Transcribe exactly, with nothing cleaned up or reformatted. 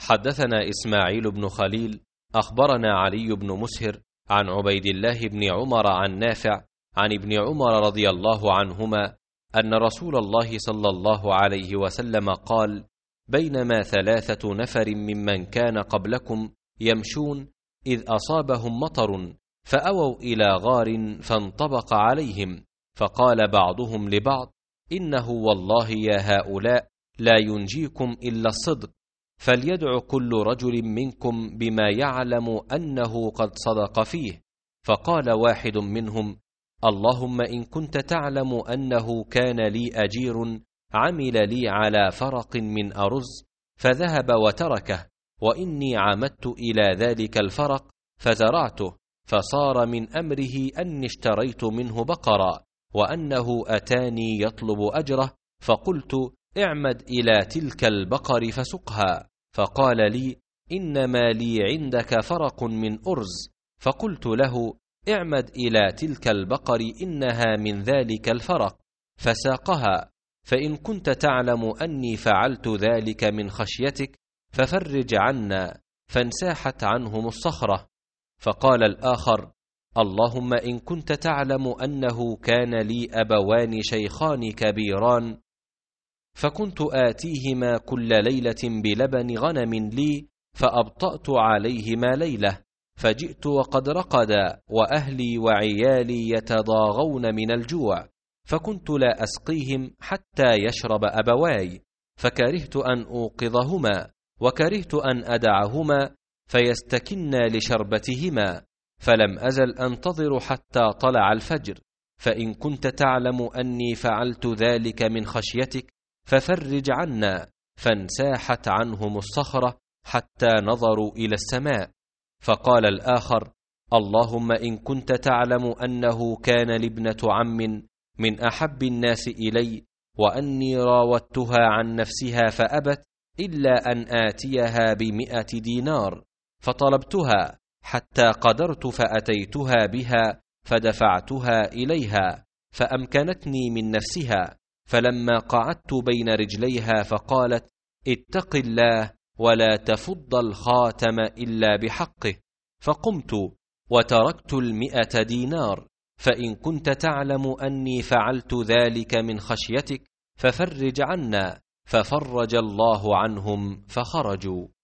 حدثنا إسماعيل بن خليل أخبرنا علي بن مسهر عن عبيد الله بن عمر عن نافع عن ابن عمر رضي الله عنهما أن رسول الله صلى الله عليه وسلم قال: بينما ثلاثة نفر ممن كان قبلكم يمشون إذ أصابهم مطر فأووا إلى غار فانطبق عليهم، فقال بعضهم لبعض: إنه والله يا هؤلاء لا ينجيكم إلا الصدق، فليدع كل رجل منكم بما يعلم أنه قد صدق فيه. فقال واحد منهم: اللهم إن كنت تعلم أنه كان لي أجير عمل لي على فرق من أرز فذهب وتركه، وإني عمدت إلى ذلك الفرق فزرعته، فصار من أمره أني اشتريت منه بقرا، وأنه أتاني يطلب أجره، فقلت: اعمد إلى تلك البقر فسقها. فقال لي: إنما لي عندك فرق من أرز. فقلت له: اعمد إلى تلك البقر إنها من ذلك الفرق، فساقها. فإن كنت تعلم أني فعلت ذلك من خشيتك ففرج عنا، فانساحت عنهم الصخرة. فقال الآخر: اللهم إن كنت تعلم أنه كان لي أبوان شيخان كبيران فكنت آتيهما كل ليلة بلبن غنم لي فأبطأت عليهما ليلة، فجئت وقد رقدا وأهلي وعيالي يتضاغون من الجوع، فكنت لا أسقيهم حتى يشرب أبواي، فكرهت أن أوقظهما، وكرهت أن أدعهما فيستكنا لشربتهما، فلم أزل أنتظر حتى طلع الفجر. فإن كنت تعلم أني فعلت ذلك من خشيتك ففرج عنا، فانساحت عنهم الصخرة حتى نظروا إلى السماء. فقال الآخر: اللهم إن كنت تعلم أنه كان لابنة عم من أحب الناس إلي، وأني راودتها عن نفسها فأبت إلا أن آتيها بمئة دينار، فطلبتها حتى قدرت فأتيتها بها فدفعتها إليها فأمكنتني من نفسها، فلما قعدت بين رجليها فقالت: اتق الله ولا تفض الخاتم إلا بحقه، فقمت وتركت المئة دينار. فإن كنت تعلم أني فعلت ذلك من خشيتك ففرج عنا، ففرج الله عنهم فخرجوا.